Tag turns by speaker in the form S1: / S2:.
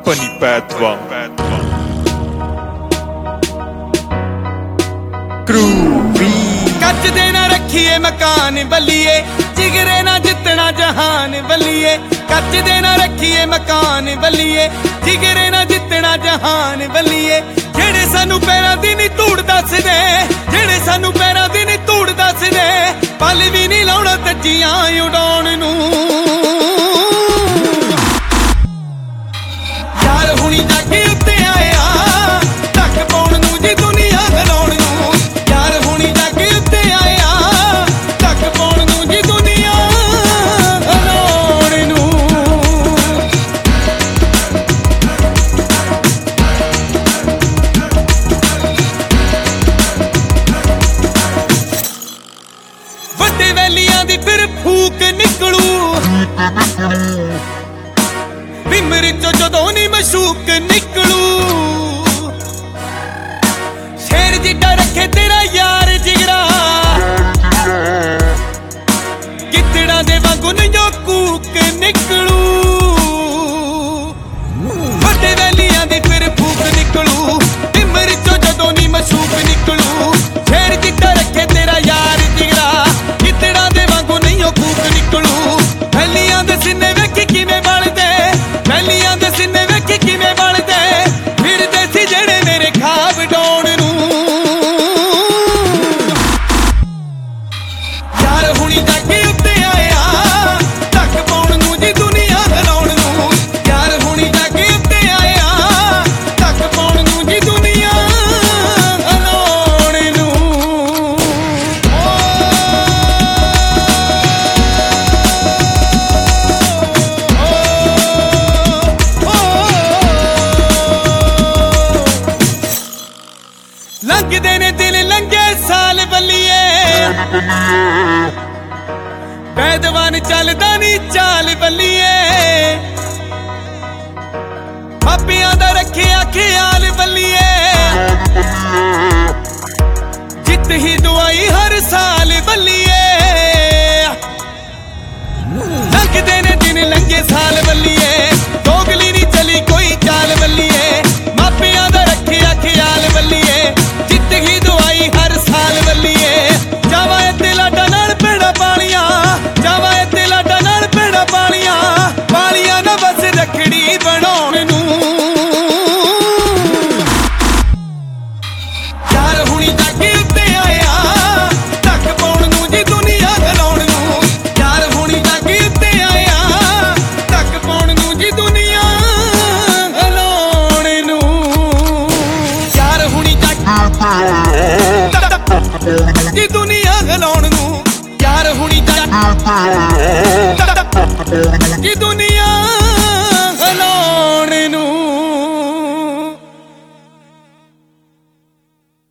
S1: Company Pathwa Groovy
S2: ਕੱਚ ਦੇ ਨਾ ਰੱਖੀਏ ਮਕਾਨ ਬੱਲੀਏ ਜਿਗਰੇ ਨਾ ਜਿੱਤਣਾ ਜਹਾਨ ਬੱਲੀਏ ਕੱਚ ਦੇ ਨਾ ਰੱਖੀਏ ਮਕਾਨ ਬੱਲੀਏ ਜਿਗਰੇ ਨਾ ਜਿੱਤਣਾ ਜਹਾਨ ਬੱਲੀਏ ਜਿਹੜੇ ਸਾਨੂੰ ਪੈਰਾਂ ਦੀ ਨੀ ਧੂੜ ਦੱਸਦੇ ਜਿਹੜੇ ਸਾਨੂੰ ਪੈਰਾਂ ਦੀ ਨੀ ਧੂੜ ਦੱਸਦੇ ਪਲ ਵੀ ਨਹੀਂ ਲਾਉਣਾ ਤੱਜੀਆਂ ਉਡਾਉਣ ਨੂੰ ਯਾਰ ਹੁਣੀ ਜਾਗੇ ਉੱਤੇ ਆਇਆ ਧੱਕ ਪਾਉਣ ਨੂੰ ਜੀ ਦੁਨੀਆ ਹਿਲਾਉਣ ਨੂੰ ਯਾਰ ਹੁਣੀ ਜਾਗੇ ਉੱਤੇ ਆਇਆ ਧੱਕ ਪਾਉਣ ਨੂੰ ਜੀ ਦੁਨੀਆ ਹਿਲਾਉਣ ਨੂੰ ਵੱਡੇ ਵੈਲੀਆਂ ਦੀ ਫਿਰ ਫੂਕ ਨਿਕਲੂ ਬਿਮਰ ਚੋਂ ਜਦੋਂ ਨੀ ਮਸ਼ੂਕ ਨਿਕਲੂ ਸ਼ੇਰ ਜਿੱਡਾ ਰੱਖੇ ਤੇਰਾ ਯਾਰ ਜਿਗਰਾ ਗਿੱਦੜਾਂ ਦੇ ਵਾਂਗੂ ਨਯੋ ਕੂਕ ਨਿਕਲੂ ਵੱਡੇ ਵੈਲੀਆਂ ਦੀ ਫਿਰ ਫੂਕ ਨਿਕਲੂ ਬਿਮਰ ਚੋਂ ਜਦੋਂ ਨੀ ਮਸ਼ੂਕ ਨਿਕਲੂ ਸ਼ੇਰ ਜਿੱਡਾ ਰੱਖੇ ਤੇਰਾ ਯਾਰ ਜਿਗਰਾ ਗਿੱਦੜਾਂ ਦੇ ਵਾਂਗੂ ਨਯੋ ਕੂਕ ਨਿਕਲੂ ਵੈਲੀਆਂ ਦੇ ਸਿੰਨੇ ਵੇਖੀ ਕਿਵੇਂ ਬਣਦੇ ਵੈਲੀਆਂ ਦੇ ਸਿੰਨੇ ਵੇਖੀ ਕਿਵੇਂ ਬਣਦੇ ਫਿਰਦੇ ਸੀ ਜਿਹੜੇ ਮੇਰੇ ਖਾਬ ਡਾਉਣ ਨੂੰ ਯਾਰ ਹੁਣੀ ਜਾਗੇ ਉੱਤੇ ਆਇਆ ਧੱਕ ਪਾਉਣ ਨੂੰ ਜੀ ਦੁਨੀਆ ਹਿਲਾਉਣ ਨੂੰ ਯਾਰ ਹੁਣੀ ਜਾਗੇ ਉੱਤੇ ਆਇਆ ਧੱਕ ਪਾਉਣ ਨੂੰ ਜੀ ਦੁਨੀਆ ਹਿਲਾਉਣ ਨੂੰ ਲੰਘਦੇ ਨੇ ਦਿਲ ਲੰਘੇ ਸਾਲ ਬੱਲੀਏ ਪੈਦਵਾਨ ਚੱਲਦਾ ਨੀ ਚਾਲ ਬੱਲੀਏ ਮਾਪਿਆਂ ਦਾ ਰੱਖਿਆ ਖਿਆਲ ਬੱਲੀਏ ਜਿੱਤ ਹੀ ਦੁਆਈ ਹਰ ਸਾਲ ਬੱਲੀਏ ਲੰਘਦੇ ਨੇ ਦਿਨ ਲੰਘੇ ਸਾਲ ਬੱਲੀਏ ਦੋਗਲੀ ਨੀ ਚਲੀ ਕੋਈ ਚਾਲ ਬੱਲੀਏ ਮਾਪਿਆਂ ਦਾ ਰੱਖਿਆ ਖਿਆਲ ਬੱਲੀਏ ਜਿੱਤ ਹੀ ਦੁਆਈ ਹਰ ਸਾਲ ਬੱਲੀਏ ਜਾਵਾਂ ਇੱਥੇ ਲਾਡਾ ਨਾਲ ਭੇੜਾਂ ਪਾਲੀਆਂ ਜਾਵਾਂ ਇੱਥੇ ਲਾਡਾ ਨਾਲ ਭੇੜਾਂ ਪਾਲੀਆਂ ਪਾਲੀਆਂ ਨਾ ਬਸ ਰੱਖੜੀ ਬਣਾਉਣ ਨੂੰ ਯਾਰ ਹੁਣੀ ਜਾਗੇ ਉੱਤੇ ਆਇਆ ਧੱਕ ਪਾਉਣ ਨੂੰ ਜੀ ਦੁਨੀਆ ਹਿਲਾਉਣ ਨੂੰ ਯਾਰ ਹੁਣੀ ਜਾਗੇ ਉੱਤੇ ਆਇਆ ਧੱਕ ਪਾਉਣ ਨੂੰ ਜੀ ਦੁਨੀਆ ਹਿਲਾਉਣ ਨੂੰ ਯਾਰ ਹੁਣੀ ਜੀ ਦੁਨੀਆ ਹਿਲਾਉਣ ਨੂੰ ਯਾਰ ਹੁਣੀ ਜੀ ਦੁਨੀਆ